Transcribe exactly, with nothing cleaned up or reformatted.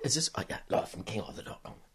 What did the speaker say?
is this? Oh, yeah, live from king arthur dot com.